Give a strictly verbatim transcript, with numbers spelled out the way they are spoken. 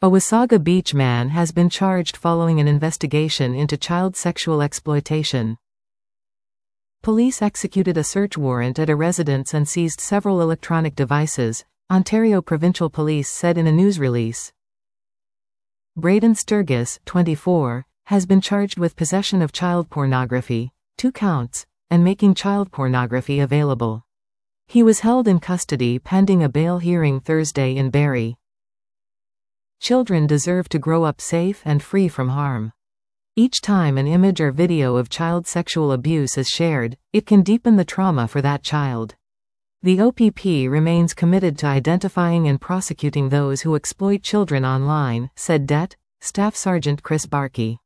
A Wasaga Beach man has been charged following an investigation into child sexual exploitation. Police executed a search warrant at a residence and seized several electronic devices, Ontario Provincial Police said in a news release. Braden Sturgis, twenty-four, has been charged with possession of child pornography, two counts, and making child pornography available. He was held in custody pending a bail hearing Thursday in Barrie. Children deserve to grow up safe and free from harm. Each time an image or video of child sexual abuse is shared, it can deepen the trauma for that child. The O P P remains committed to identifying and prosecuting those who exploit children online, said D E T Staff Sergeant Chris Barkey.